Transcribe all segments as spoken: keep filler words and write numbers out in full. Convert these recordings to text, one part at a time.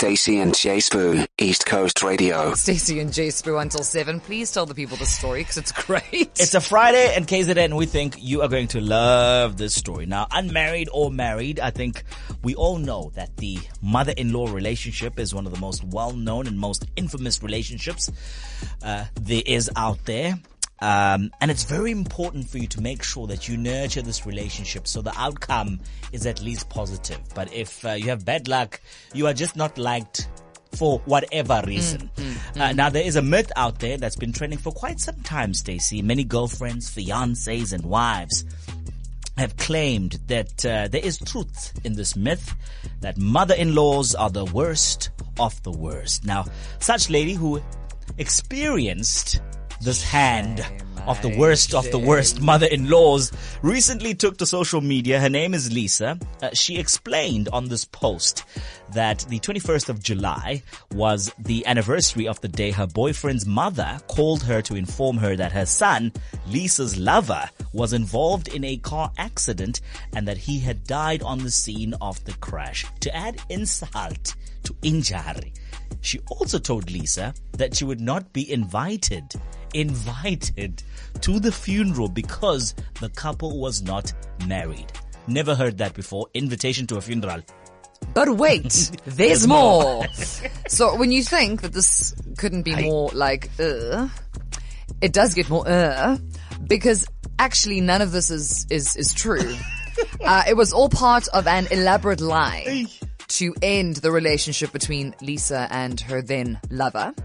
Stacey and Jay Spoo, East Coast Radio. Stacey and Jay Spoo until seven. Please tell the people the story because it's great. It's a Friday and K Z N, and we think you are going to love this story. Now, unmarried or married, I think we all know that the mother-in-law relationship is one of the most well-known and most infamous relationships uh, there is out there. Um, and it's very important for you to make sure that you nurture this relationship so the outcome is at least positive. But if uh, you have bad luck, you are just not liked for whatever reason. Mm, mm, uh, mm. Now, there is a myth out there that's been trending for quite some time, Stacey. Many girlfriends, fiancés, and wives have claimed that uh, there is truth in this myth that mother-in-laws are the worst of the worst. Now, such lady who experienced this hand of the worst of the worst mother-in-laws recently took to social media. Her name is Lisa. Uh, she explained on this post that the twenty-first of July was the anniversary of the day her boyfriend's mother called her to inform her that her son, Lisa's lover, was involved in a car accident and that he had died on the scene of the crash. To add insult to injury, she also told Lisa that she would not be invited, invited to the funeral because the couple was not married. Never heard that before. Invitation to a funeral. But wait, there's more. So when you think that this couldn't be more like, uh, it does get more, uh, because actually none of this is, is, is true. Uh, it was all part of an elaborate lie to end the relationship between Lisa and her then lover.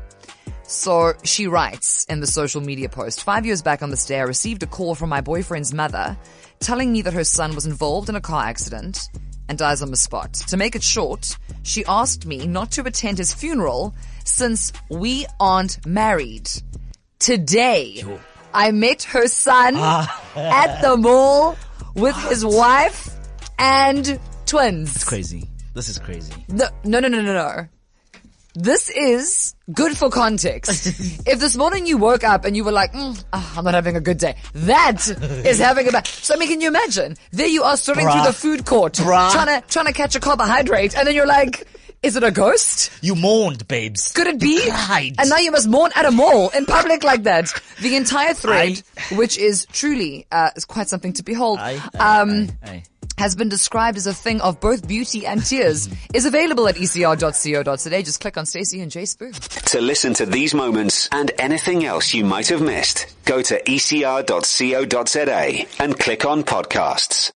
So she writes in the social media post, five years back on this day, I received a call from my boyfriend's mother telling me that her son was involved in a car accident and dies on the spot. To make it short, she asked me not to attend his funeral since we aren't married. Today, I met her son at the mall with his wife and twins. It's crazy. This is crazy. No, no, no, no, no, no. This is good for context. If this morning you woke up and you were like, mm, oh, I'm not having a good day, that is having a bad. So I mean, can you imagine? There you are strolling Bruh. through the food court, Bruh. trying to trying to catch a carbohydrate, and then you're like, is it a ghost? You mourned, babes. Could it be? You cried. And now you must mourn at a mall in public like that. The entire thread, I... which is truly uh, is quite something to behold. I, I, um. I, I. has been described as a thing of both beauty and tears, is available at e c r dot co dot za. Just click on Stacey and Jay Spoo. To listen to these moments and anything else you might have missed, go to e c r dot co dot za and click on podcasts.